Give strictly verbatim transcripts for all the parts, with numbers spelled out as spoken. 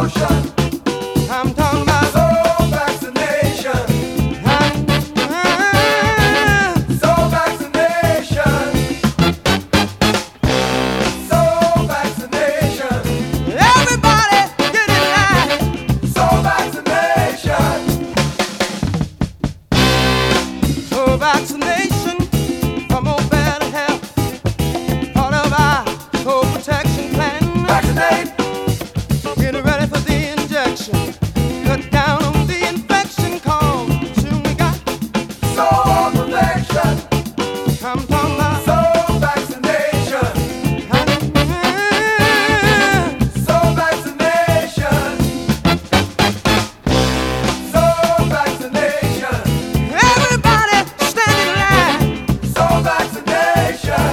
I'm talking about soul vaccination. Soul vaccination. Soul vaccination. everybody get in line. Soul vaccination. So vaccination for more better health, part of our whole protection plan. Vaccinate. Get ready for the injection. Cut down on the infection cause soon we got. Soul protection. I'm talking about Soul vaccination. Soul vaccination. Soul vaccination. everybody stand in line. Soul vaccination.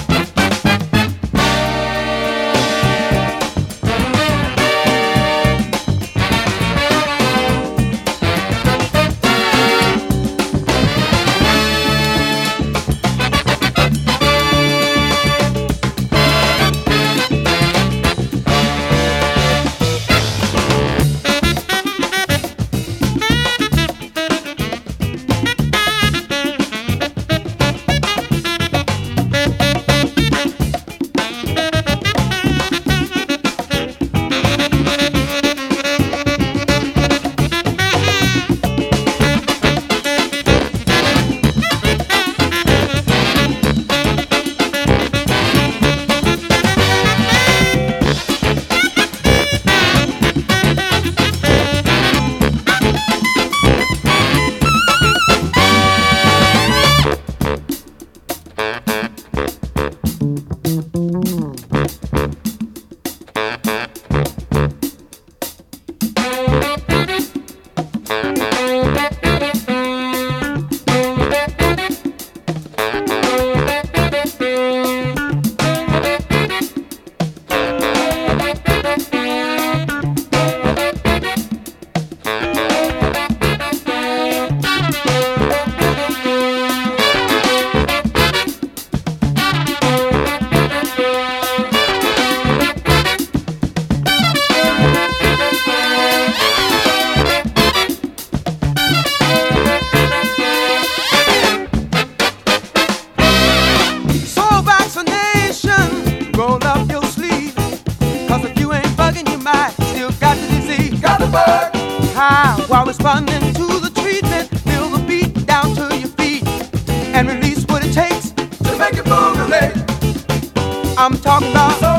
Soul vaccination, roll up your sleeve. Cause if you ain't bugging, you might still got the disease. Got the bug. How while responding to the treatment, feel the beat down to your feet and release what it takes. To make it move, I'm talking about soul